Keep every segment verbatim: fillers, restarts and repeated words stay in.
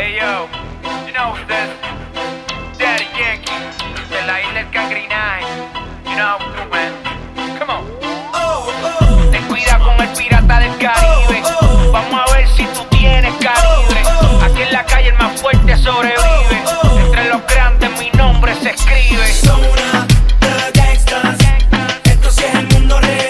Hey yo, you know who's this? Daddy Yankee, de la isla del Cangri Nine. You know how we do, man. Come on. Oh, oh. Ten cuidado con el pirata del Caribe. Oh, oh. Vamos a ver si tú tienes calibre. Oh, oh. Aquí en la calle el más fuerte sobrevive. Oh, oh. Entre los grandes mi nombre se escribe. Zona de gangsters. Esto sí es el mundo real.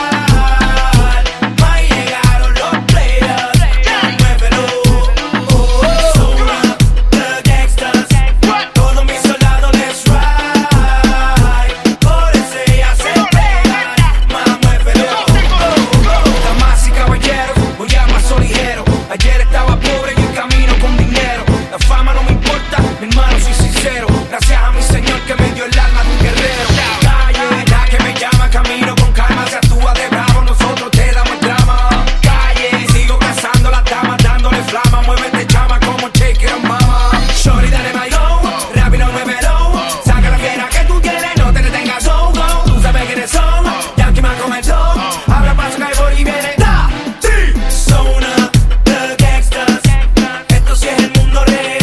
Ahí llegaron los players. Muévelo. Oh, oh. Zona de gangsters. Todos mis soldados les ride. Por eso ya se pegan. Más muévelo. Oh, oh. Damas y caballeros, voy a paso ligero. Ayer estaba pobre y en camino con dinero. La fama no me importa, mi hermano, soy sincero. Gracias a mi Señor que me dio el alma de un guerrero. Calle, la que me llama, camino con calma. Se actúa de bravo, nosotros te damos el drama. Calle, sigo cazando las damas, dándole flama. Muévete, chama, como shake it, mama. Shorty, dale my go, rápido, muévelo. Saca la fiera que tú tienes, no te detengas, go, go. Tú sabes quiénes son, Yankee me comenzó. Abra paso, que por y viene. Da, ti, zona de gangsters. Esto sí es el mundo real.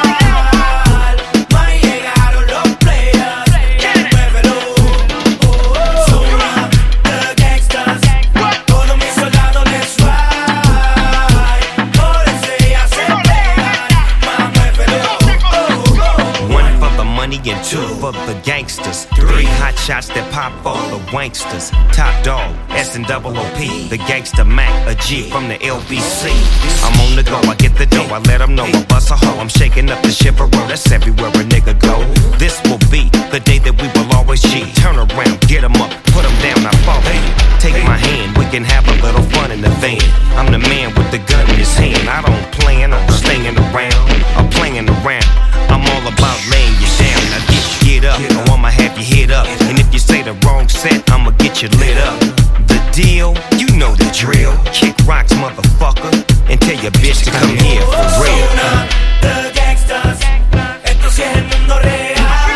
Ahí llegaron los players. Muévelo. Oh, oh. Zona de gangsters. Todos mis soldados les ride. Por eso ya se pegan. Más muévelo. Oh, oh. One for the money and two for the gangsters. Three hot shots that pop for the wanksters. Top dog, S and double O P. The gangster Mac, a G from the L B C. I'm on the go, I get the dough, I let them know I bust a hoe. I'm shaking up the shiver, that's everywhere a nigga go. This will be the day that we will always G. Turn around, get 'em up, put 'em down, I fall in. Take my hand, we can have a little fun in the van. I'm the man with the gun in his hand. I don't plan on staying around, I'm playing around. I'm all about laying you down. Now get, get up, or I'ma have you hit up. And if you say the wrong set, I'ma get you lit up. The deal, you know the drill. Kick rocks, motherfucker, and tell your bitch to come here for real. Zona de gangsters. Esto sí es el mundo real.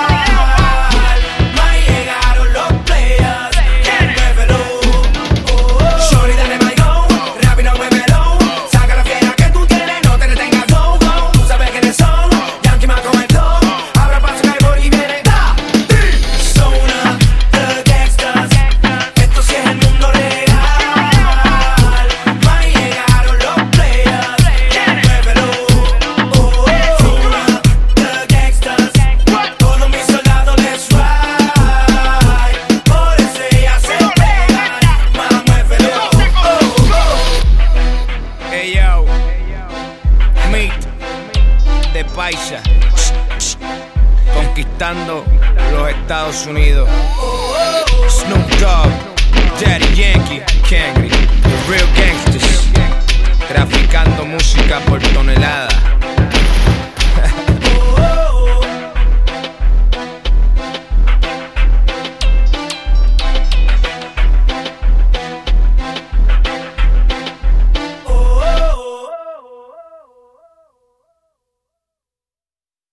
Ahí llegaron los players. Muévelo. Oh, oh. Shorty, dale my go, rápido, muévelo. Saca la fiera que tú tienes, no te detengas, go, go. Tú sabes quiénes son, Yankee me comentó. Abra paso, que por y viene. Da, ti, zona de gangsters. Esto sí es el mundo real. Ahí llegaron los players. Muévelo. Oh, oh. Zona de gangsters. Todos mis soldados les ride. Por eso ya se pegan. Más muévelo. Oh, oh. Hey yo, Meet de Paisa, conquistando los Estados Unidos. Snoop Dogg, Daddy Yankee, Cangri, the real gangsters, traficando música por tonelada.